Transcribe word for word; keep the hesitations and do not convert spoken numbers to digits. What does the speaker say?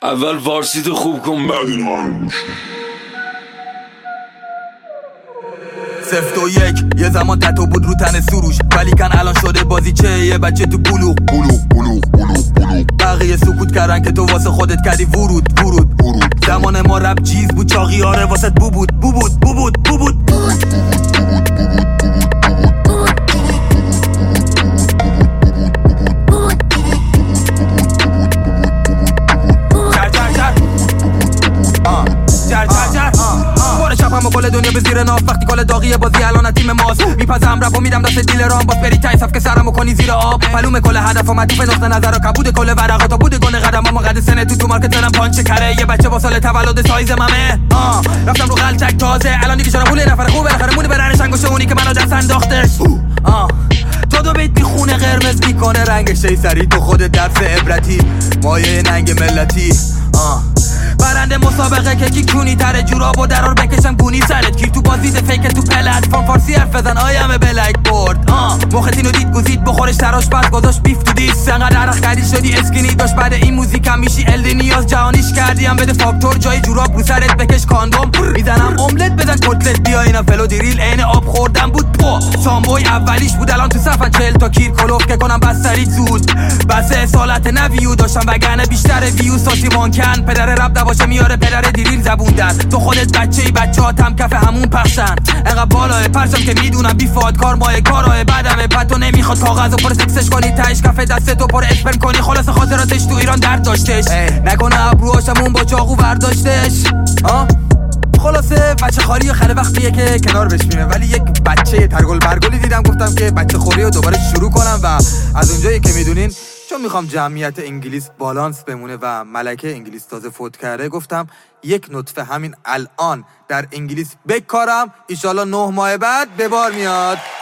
اول فارسیتو خوب کن بعد اینا رو گوش. سفت و یک یه زمان تتو بود رو تن سروش، ولی کن الان شده بازی چه یه بچه تو بلوغ بلوغ بلوغ بلوغ بلوغ. بقیه سکوت کردن که تو واسه خودت کردی ورود ورود ورود. زمان ما رپ چیز بود، چاقی آره واسه بو بود بو بود بو بود بو بود. همه کل دنیا به زیر ناف، وقتی کل داغیه بازی الان تیم ماست. میپزم رپ و میدم دست دیلرام، باز بری تای صف که سرمو کنی زیر آب. معلومه کل هدف و مطلوب نقطه نظر و کبود کل ورقا تا بود گونه قدم اما قد سنه تو تو مارکت دارم پانچ کره. یه بچه با سال تولد سایز ممه آه رفتم رو غلطک تازه، الان دیگه شدم پول نفر خوب بالاخره مونه برنش انگوشه اونی که منو دست انداختش. آه تا دو بیت میخونه قرمز میکنه رنگش ای سری تو خود درس عبرتی مایه ننگ ملتی. آه برنده مسابقه که کی کونی تره جوراب و درار بکشم گونی سرت کیر تو بازیده فیک تو پلتفرم فارسی حرف بزن آیم بلک بورد. آه مختینو دید گوزید بخورش تراش بعد گذاشت بیف تو دیس انقدر عرق کردی شدی اسکینی داشت بعد این موزیکم میشی ال نیاز جهانیش کردیم بده فاکتور جای جوراب رو سرت بکش کاندوم میزنم املت بزن کتلت بیا اینا فلو دیریل عین آب خوردم بود پو سامبوی اولیش بود الان تو صفن چهل تا کیر کلوف که کنم بستری زود بس اصالت نویو داشتم وگرنه بیشتر ویو ساسی مانکن پدر رب نباشه میاره پدر دیریل زبوندن تو خودت بچه ای بچه ها تم کف همون پخشن انقدر بالای پرشم که میدونم بیفاد کار ماه کارهای بعدمه پتو نمیخواد کاغذ و پر سکسش کنی تایش کف دستتو پر اسپرم کنی خلاص خاطراتش تو ایران درد داشتش نکنه ابروهاشمون با چاقو برداشتش. آه خلاصه بچه خالی و خره وقتیه که کنار بهش میمه، ولی یک بچه ترگل برگلی دیدم گفتم که بچه خوری رو دوباره شروع کنم و از اونجایی که میدونین چون میخوام جمعیت انگلیس بالانس بمونه و ملکه انگلیس تازه فوت کرده گفتم یک نطفه همین الان در انگلیس بکارم ایشالا نه ماه بعد به بار میاد.